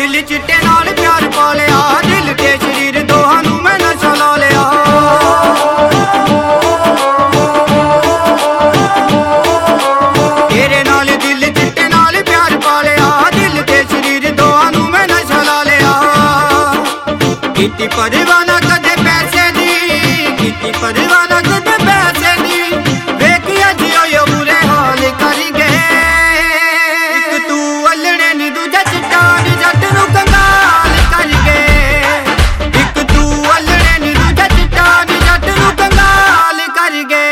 दिल चिट्टे नाल प्यार पा लिया, दिल ते शरीर दोहां नूं मैं नशा ला लिया। तेरे नाल दिल चिट्टे नाल प्यार पा लिया, दिल ते शरीर दोहां नूं मैं नशा ला लिया। कीती परवाह ना कदे पैसे दी, कीती परवाह ना कदे पैसे दी, वेखिया जियो यो बुरे हाल कर गए। एक तू अल्लड़े नी दूजा चिट्टा नी जट नूं कंगाल कर गए। एक तू अल्लड़े नी दूजा चिट्टा नी जट नूं कंगाल कर गए।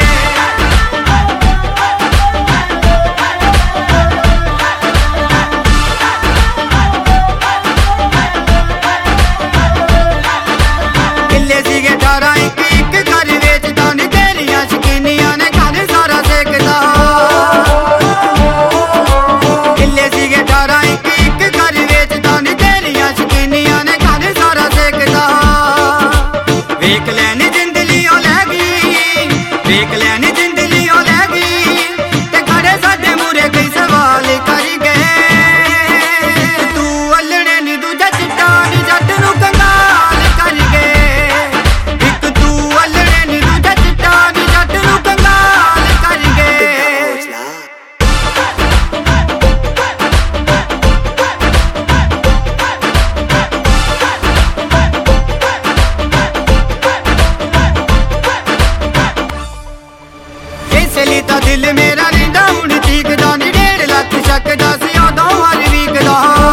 किले सीगे 18 एक घर वेचदा नी, तेरियां शकीनियां ने घर सारा सेकदा। किले सीगे 18 एक घर वेचदा नी, तेरियां शकीनियां ने घर सारा सेकदा। वेख लैनी जिंदली ओ लैगी, वेख लैनी जिंदली ओ लैगी, ते खड़े साडे मूरे कई सवाल कर गए। तू अल्लड़े नी दूजा चिट्टा नी जट नूं कंगाल कर गए। एक तू अल्लड़े नी दूजा चिट्टा नी जट नूं कंगाल कर गए। इसलिए तो दिल मेरा रिंदा हुण चीकदा नी, 1.5 लाख शकदा सी उदों हर वीक दा।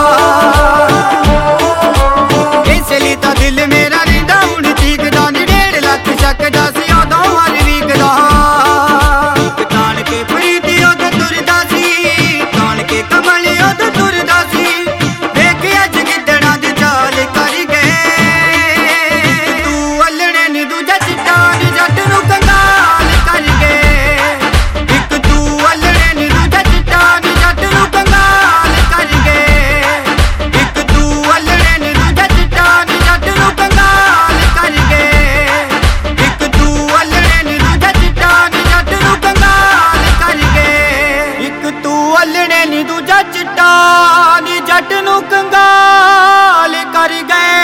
इसलिए तो दिल मेरा रिंदा हुण चीकदा नी, 1.5 लाख शकदा सी उदों हर वीक दा। तान के प्रीति उदों तुरदा सी, तान के कमल उदों तुरदा सी, वेख अज गिद्दड़ां दी चाल कर गए। तू अल्लड़े नी दूजा चिट्टा नी जट नूं कंगाल कर गए। एक तू अल्लड़े नी दूजा चिट्टा नी जट नूं कंगाल कर गए। एक तू अल्लड़े नी दूजा चिट्टा नी जट नूं कंगाल कर गए। एक तू अल्लड़े नी दूजा चिट्टा नी जट नूं कंगाल कर गए। एक तू अल्लड़े नी दूजा चिट्टा नी जट नूं कंगाल कर गए।